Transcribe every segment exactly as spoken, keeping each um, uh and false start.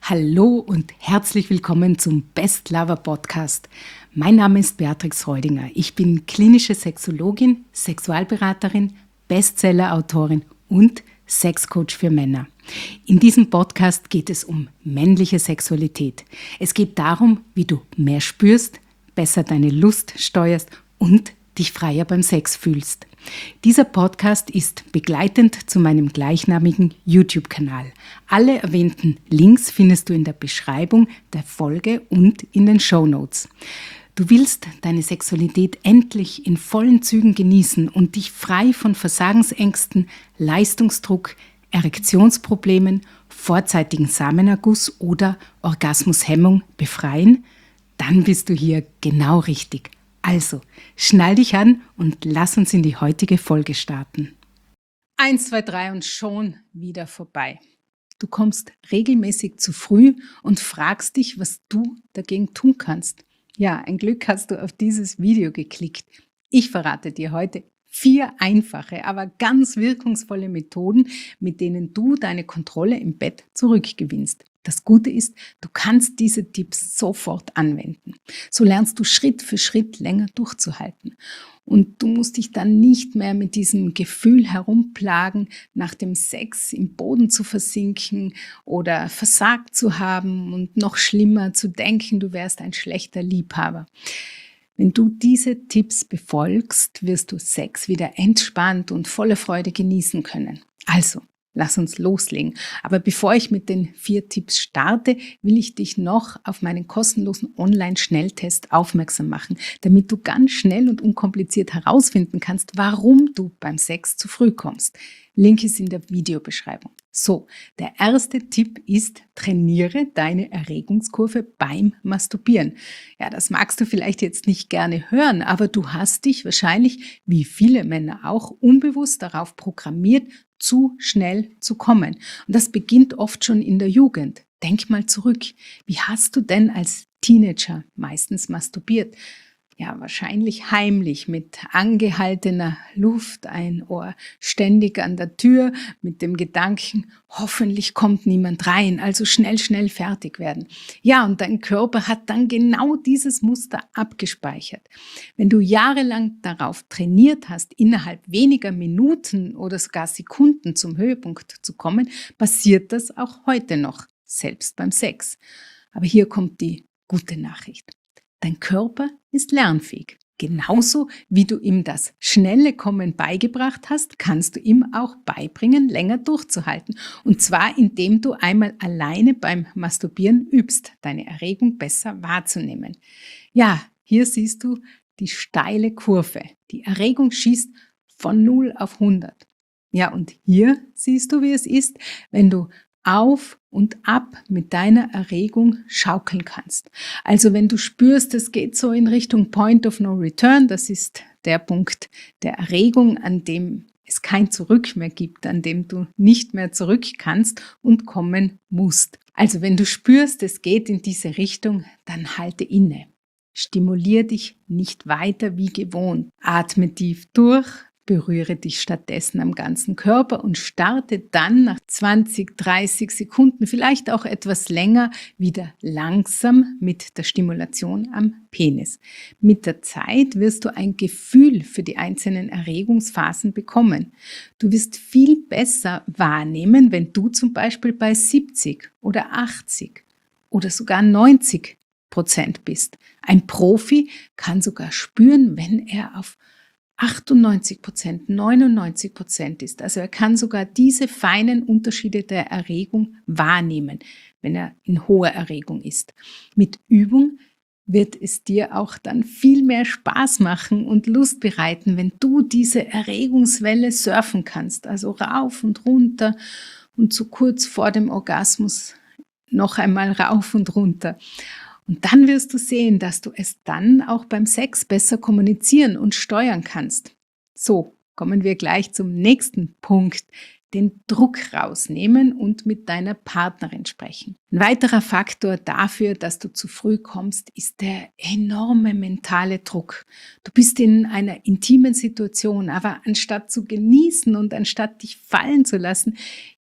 Hallo und herzlich willkommen zum Best Lover Podcast. Mein Name ist Beatrix Reudinger. Ich bin klinische Sexologin, Sexualberaterin, Bestseller-Autorin und Sexcoach für Männer. In diesem Podcast geht es um männliche Sexualität. Es geht darum, wie du mehr spürst, besser deine Lust steuerst und dich freier beim Sex fühlst. Dieser Podcast ist begleitend zu meinem gleichnamigen YouTube-Kanal. Alle erwähnten Links findest du in der Beschreibung der Folge und in den Shownotes. Du willst deine Sexualität endlich in vollen Zügen genießen und dich frei von Versagensängsten, Leistungsdruck, Erektionsproblemen, vorzeitigen Samenerguss oder Orgasmushemmung befreien? Dann bist du hier genau richtig. Also, schnall dich an und lass uns in die heutige Folge starten. Eins, zwei, drei und schon wieder vorbei. Du kommst regelmäßig zu früh und fragst dich, was du dagegen tun kannst. Ja, ein Glück hast du auf dieses Video geklickt. Ich verrate dir heute vier einfache, aber ganz wirkungsvolle Methoden, mit denen du deine Kontrolle im Bett zurückgewinnst. Das Gute ist, du kannst diese Tipps sofort anwenden. So lernst du Schritt für Schritt länger durchzuhalten. Und du musst dich dann nicht mehr mit diesem Gefühl herumplagen, nach dem Sex im Boden zu versinken oder versagt zu haben und noch schlimmer zu denken, du wärst ein schlechter Liebhaber. Wenn du diese Tipps befolgst, wirst du Sex wieder entspannt und voller Freude genießen können. Also, lass uns loslegen. Aber bevor ich mit den vier Tipps starte, will ich dich noch auf meinen kostenlosen Online-Schnelltest aufmerksam machen, damit du ganz schnell und unkompliziert herausfinden kannst, warum du beim Sex zu früh kommst. Link ist in der Videobeschreibung. So, der erste Tipp ist, trainiere deine Erregungskurve beim Masturbieren. Ja, das magst du vielleicht jetzt nicht gerne hören, aber du hast dich wahrscheinlich, wie viele Männer auch, unbewusst darauf programmiert, zu schnell zu kommen. Und das beginnt oft schon in der Jugend. Denk mal zurück. Wie hast du denn als Teenager meistens masturbiert? Ja, wahrscheinlich heimlich, mit angehaltener Luft, ein Ohr ständig an der Tür, mit dem Gedanken, hoffentlich kommt niemand rein, also schnell, schnell fertig werden. Ja, und dein Körper hat dann genau dieses Muster abgespeichert. Wenn du jahrelang darauf trainiert hast, innerhalb weniger Minuten oder sogar Sekunden zum Höhepunkt zu kommen, passiert das auch heute noch, selbst beim Sex. Aber hier kommt die gute Nachricht. Dein Körper ist lernfähig. Genauso wie du ihm das schnelle Kommen beigebracht hast, kannst du ihm auch beibringen, länger durchzuhalten. Und zwar, indem du einmal alleine beim Masturbieren übst, deine Erregung besser wahrzunehmen. Ja, hier siehst du die steile Kurve. Die Erregung schießt von null auf hundert. Ja, und hier siehst du, wie es ist, wenn du auf und ab mit deiner Erregung schaukeln kannst. Also wenn du spürst, es geht so in Richtung Point of No Return, das ist der Punkt der Erregung, an dem es kein Zurück mehr gibt, an dem du nicht mehr zurück kannst und kommen musst. Also wenn du spürst, es geht in diese Richtung, dann halte inne. Stimulier dich nicht weiter wie gewohnt. Atme tief durch. Berühre dich stattdessen am ganzen Körper und starte dann nach zwanzig, dreißig Sekunden, vielleicht auch etwas länger, wieder langsam mit der Stimulation am Penis. Mit der Zeit wirst du ein Gefühl für die einzelnen Erregungsphasen bekommen. Du wirst viel besser wahrnehmen, wenn du zum Beispiel bei siebzig oder achtzig oder sogar neunzig Prozent bist. Ein Profi kann sogar spüren, wenn er auf achtundneunzig Prozent, neunundneunzig Prozent ist. Also er kann sogar diese feinen Unterschiede der Erregung wahrnehmen, wenn er in hoher Erregung ist. Mit Übung wird es dir auch dann viel mehr Spaß machen und Lust bereiten, wenn du diese Erregungswelle surfen kannst, also rauf und runter und so kurz vor dem Orgasmus noch einmal rauf und runter. Und dann wirst du sehen, dass du es dann auch beim Sex besser kommunizieren und steuern kannst. So, kommen wir gleich zum nächsten Punkt, den Druck rausnehmen und mit deiner Partnerin sprechen. Ein weiterer Faktor dafür, dass du zu früh kommst, ist der enorme mentale Druck. Du bist in einer intimen Situation, aber anstatt zu genießen und anstatt dich fallen zu lassen,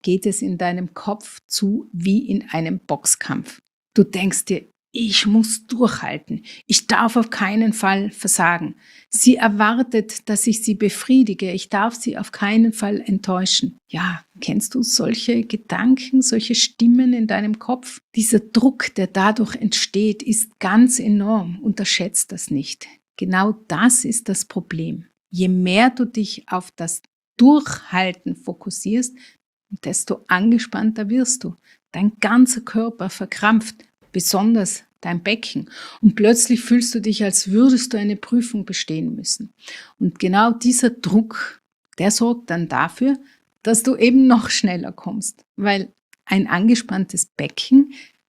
geht es in deinem Kopf zu wie in einem Boxkampf. Du denkst dir, ich muss durchhalten. Ich darf auf keinen Fall versagen. Sie erwartet, dass ich sie befriedige. Ich darf sie auf keinen Fall enttäuschen. Ja, kennst du solche Gedanken, solche Stimmen in deinem Kopf? Dieser Druck, der dadurch entsteht, ist ganz enorm. Unterschätzt das nicht. Genau das ist das Problem. Je mehr du dich auf das Durchhalten fokussierst, desto angespannter wirst du. Dein ganzer Körper verkrampft, besonders dein Becken. Und plötzlich fühlst du dich, als würdest du eine Prüfung bestehen müssen. Und genau dieser Druck, der sorgt dann dafür, dass du eben noch schneller kommst. Weil ein angespanntes Becken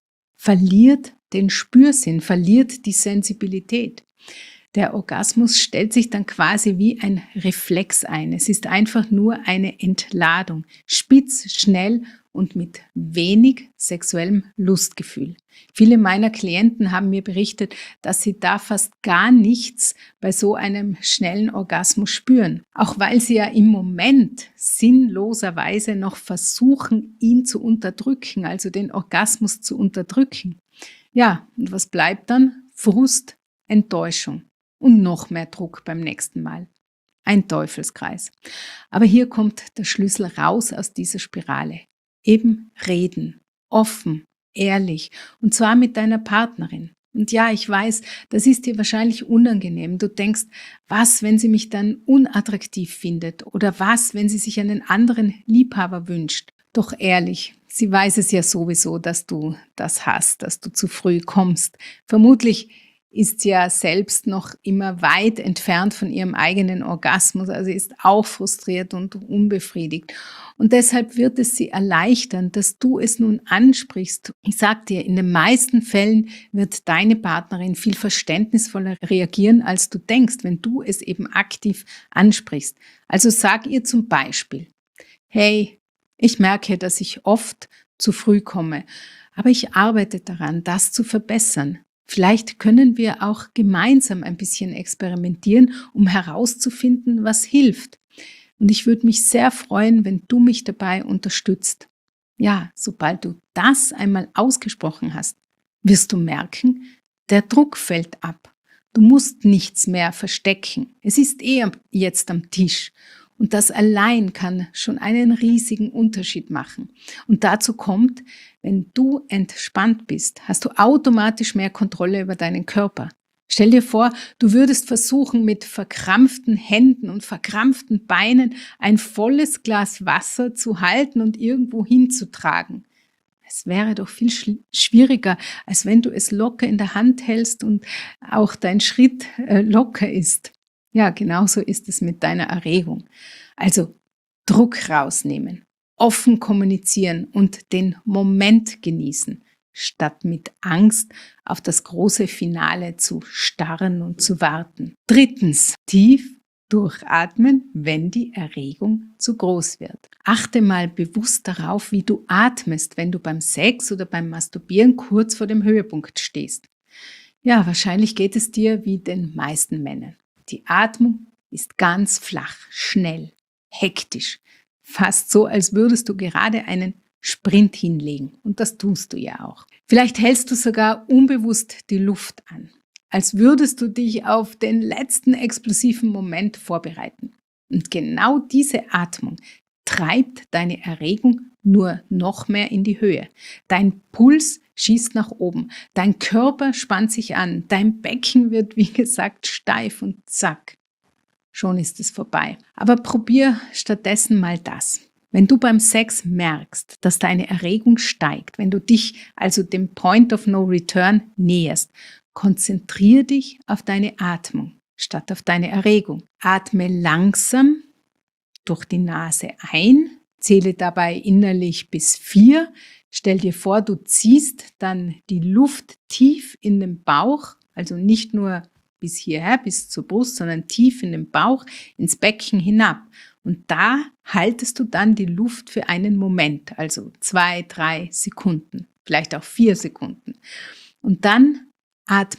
verliert den Spürsinn, verliert die Sensibilität. Der Orgasmus stellt sich dann quasi wie ein Reflex ein. Es ist einfach nur eine Entladung, spitz, schnell und mit wenig sexuellem Lustgefühl. Viele meiner Klienten haben mir berichtet, dass sie da fast gar nichts bei so einem schnellen Orgasmus spüren. Auch weil sie ja im Moment sinnloserweise noch versuchen, ihn zu unterdrücken, also den Orgasmus zu unterdrücken. Ja, und was bleibt dann? Frust, Enttäuschung. Und noch mehr Druck beim nächsten Mal. Ein Teufelskreis. Aber hier kommt der Schlüssel raus aus dieser Spirale. Eben reden, offen, ehrlich und zwar mit deiner Partnerin. Und ja, ich weiß, das ist dir wahrscheinlich unangenehm. Du denkst, was, wenn sie mich dann unattraktiv findet oder was, wenn sie sich einen anderen Liebhaber wünscht. Doch ehrlich, sie weiß es ja sowieso, dass du das hast, dass du zu früh kommst. Vermutlich ist sie ja selbst noch immer weit entfernt von ihrem eigenen Orgasmus, also ist auch frustriert und unbefriedigt. Und deshalb wird es sie erleichtern, dass du es nun ansprichst. Ich sag dir, in den meisten Fällen wird deine Partnerin viel verständnisvoller reagieren, als du denkst, wenn du es eben aktiv ansprichst. Also sag ihr zum Beispiel, hey, ich merke, dass ich oft zu früh komme, aber ich arbeite daran, das zu verbessern. Vielleicht können wir auch gemeinsam ein bisschen experimentieren, um herauszufinden, was hilft. Und ich würde mich sehr freuen, wenn du mich dabei unterstützt. Ja, sobald du das einmal ausgesprochen hast, wirst du merken, der Druck fällt ab. Du musst nichts mehr verstecken. Es ist eh jetzt am Tisch. Und das allein kann schon einen riesigen Unterschied machen. Und dazu kommt, wenn du entspannt bist, hast du automatisch mehr Kontrolle über deinen Körper. Stell dir vor, du würdest versuchen, mit verkrampften Händen und verkrampften Beinen ein volles Glas Wasser zu halten und irgendwo hinzutragen. Es wäre doch viel schwieriger, als wenn du es locker in der Hand hältst und auch dein Schritt äh, locker ist. Ja, genauso ist es mit deiner Erregung. Also Druck rausnehmen, offen kommunizieren und den Moment genießen, statt mit Angst auf das große Finale zu starren und zu warten. Drittens, tief durchatmen, wenn die Erregung zu groß wird. Achte mal bewusst darauf, wie du atmest, wenn du beim Sex oder beim Masturbieren kurz vor dem Höhepunkt stehst. Ja, wahrscheinlich geht es dir wie den meisten Männern. Die Atmung ist ganz flach, schnell, hektisch. Fast so, als würdest du gerade einen Sprint hinlegen. Und das tust du ja auch. Vielleicht hältst du sogar unbewusst die Luft an, als würdest du dich auf den letzten explosiven Moment vorbereiten. Und genau diese Atmung treibt deine Erregung nur noch mehr in die Höhe. Dein Puls schießt nach oben, dein Körper spannt sich an, dein Becken wird, wie gesagt, steif und zack, schon ist es vorbei. Aber probier stattdessen mal das. Wenn du beim Sex merkst, dass deine Erregung steigt, wenn du dich also dem Point of No Return näherst, konzentriere dich auf deine Atmung statt auf deine Erregung. Atme langsam durch die Nase ein, zähle dabei innerlich bis vier. Stell dir vor, du ziehst dann die Luft tief in den Bauch, also nicht nur bis hierher, bis zur Brust, sondern tief in den Bauch, ins Becken hinab. Und da haltest du dann die Luft für einen Moment, also zwei, drei Sekunden, vielleicht auch vier Sekunden. Und dann atme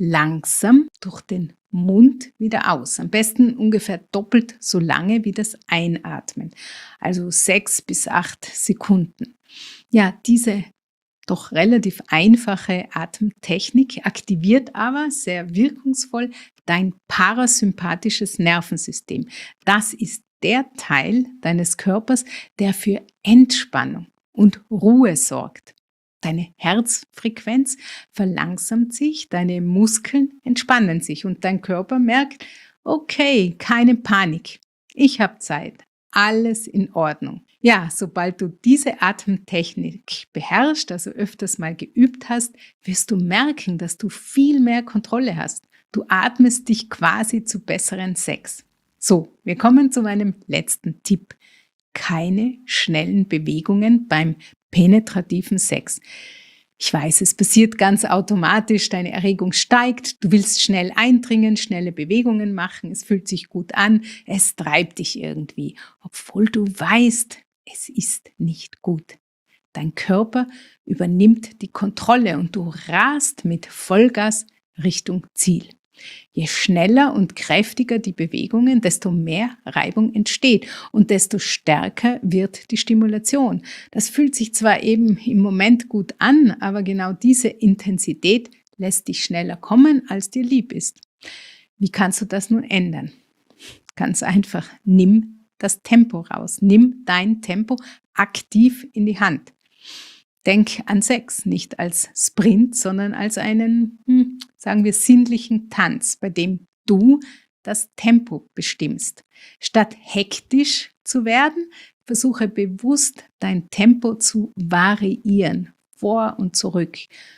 langsam durch den Mund wieder aus. Am besten ungefähr doppelt so lange wie das Einatmen. Also sechs bis acht Sekunden. Ja, diese doch relativ einfache Atemtechnik aktiviert aber sehr wirkungsvoll dein parasympathisches Nervensystem. Das ist der Teil deines Körpers, der für Entspannung und Ruhe sorgt. Deine Herzfrequenz verlangsamt sich, deine Muskeln entspannen sich und dein Körper merkt, okay, keine Panik, ich habe Zeit, alles in Ordnung. Ja, sobald du diese Atemtechnik beherrschst, also öfters mal geübt hast, wirst du merken, dass du viel mehr Kontrolle hast. Du atmest dich quasi zu besseren Sex. So, wir kommen zu meinem letzten Tipp. Keine schnellen Bewegungen beim penetrativen Sex. Ich weiß, es passiert ganz automatisch, deine Erregung steigt, du willst schnell eindringen, schnelle Bewegungen machen, es fühlt sich gut an, es treibt dich irgendwie, obwohl du weißt, es ist nicht gut. Dein Körper übernimmt die Kontrolle und du rast mit Vollgas Richtung Ziel. Je schneller und kräftiger die Bewegungen, desto mehr Reibung entsteht und desto stärker wird die Stimulation. Das fühlt sich zwar eben im Moment gut an, aber genau diese Intensität lässt dich schneller kommen, als dir lieb ist. Wie kannst du das nun ändern? Ganz einfach, nimm das Tempo raus. Nimm dein Tempo aktiv in die Hand. Denk an Sex nicht als Sprint, sondern als einen, hm, sagen wir, sinnlichen Tanz, bei dem du das Tempo bestimmst. Statt hektisch zu werden, versuche bewusst dein Tempo zu variieren, vor und zurück.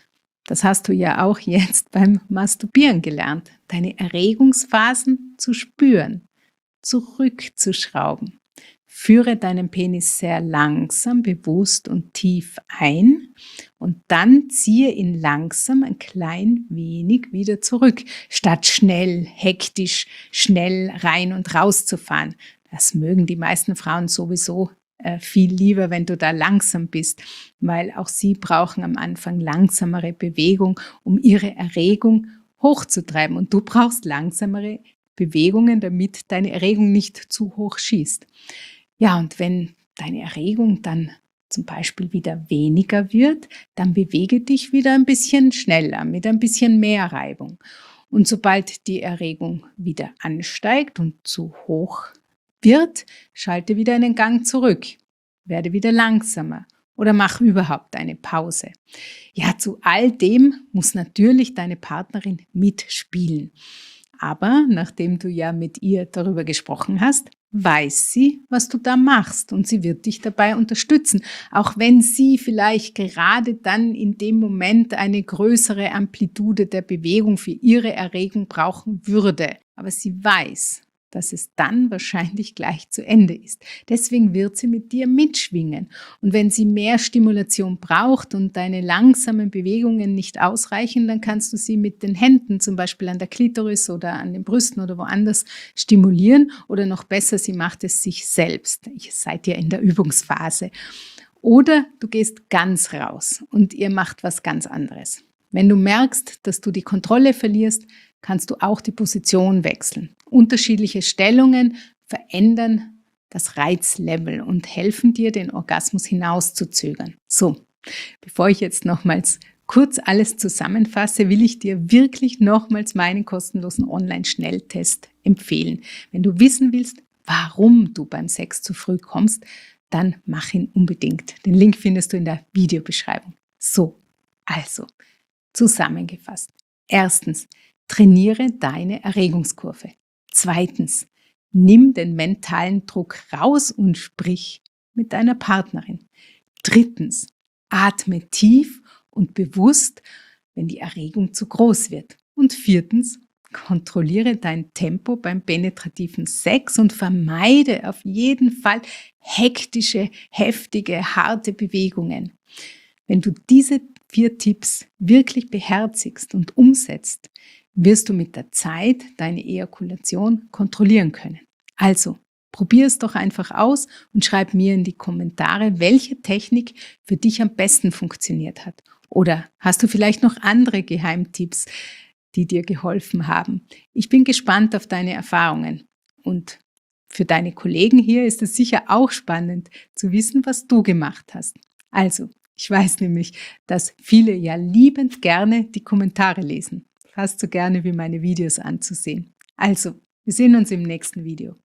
Das hast du ja auch jetzt beim Masturbieren gelernt, deine Erregungsphasen zu spüren, zurückzuschrauben. Führe deinen Penis sehr langsam, bewusst und tief ein und dann ziehe ihn langsam ein klein wenig wieder zurück, statt schnell, hektisch, schnell rein und raus zu fahren. Das mögen die meisten Frauen sowieso äh, viel lieber, wenn du da langsam bist, weil auch sie brauchen am Anfang langsamere Bewegung, um ihre Erregung hochzutreiben. Und du brauchst langsamere Bewegungen, damit deine Erregung nicht zu hoch schießt. Ja, und wenn deine Erregung dann zum Beispiel wieder weniger wird, dann bewege dich wieder ein bisschen schneller, mit ein bisschen mehr Reibung. Und sobald die Erregung wieder ansteigt und zu hoch wird, schalte wieder einen Gang zurück, werde wieder langsamer oder mach überhaupt eine Pause. Ja, zu all dem muss natürlich deine Partnerin mitspielen. Aber nachdem du ja mit ihr darüber gesprochen hast, weiß sie, was du da machst und sie wird dich dabei unterstützen, auch wenn sie vielleicht gerade dann in dem Moment eine größere Amplitude der Bewegung für ihre Erregung brauchen würde. Aber sie weiß, dass es dann wahrscheinlich gleich zu Ende ist. Deswegen wird sie mit dir mitschwingen. Und wenn sie mehr Stimulation braucht und deine langsamen Bewegungen nicht ausreichen, dann kannst du sie mit den Händen zum Beispiel an der Klitoris oder an den Brüsten oder woanders stimulieren. Oder noch besser, sie macht es sich selbst. Ihr seid ja in der Übungsphase. Oder du gehst ganz raus und ihr macht was ganz anderes. Wenn du merkst, dass du die Kontrolle verlierst, kannst du auch die Position wechseln. Unterschiedliche Stellungen verändern das Reizlevel und helfen dir, den Orgasmus hinauszuzögern. So, bevor ich jetzt nochmals kurz alles zusammenfasse, will ich dir wirklich nochmals meinen kostenlosen Online-Schnelltest empfehlen. Wenn du wissen willst, warum du beim Sex zu früh kommst, dann mach ihn unbedingt. Den Link findest du in der Videobeschreibung. So, also, zusammengefasst. Erstens, trainiere deine Erregungskurve. Zweitens, nimm den mentalen Druck raus und sprich mit deiner Partnerin. Drittens, atme tief und bewusst, wenn die Erregung zu groß wird. Und viertens, kontrolliere dein Tempo beim penetrativen Sex und vermeide auf jeden Fall hektische, heftige, harte Bewegungen. Wenn du diese vier Tipps wirklich beherzigst und umsetzt, wirst du mit der Zeit deine Ejakulation kontrollieren können. Also, probier es doch einfach aus und schreib mir in die Kommentare, welche Technik für dich am besten funktioniert hat. Oder hast du vielleicht noch andere Geheimtipps, die dir geholfen haben. Ich bin gespannt auf deine Erfahrungen. Und für deine Kollegen hier ist es sicher auch spannend zu wissen, was du gemacht hast. Also, ich weiß nämlich, dass viele ja liebend gerne die Kommentare lesen. Fast so gerne wie meine Videos anzusehen. Also, wir sehen uns im nächsten Video.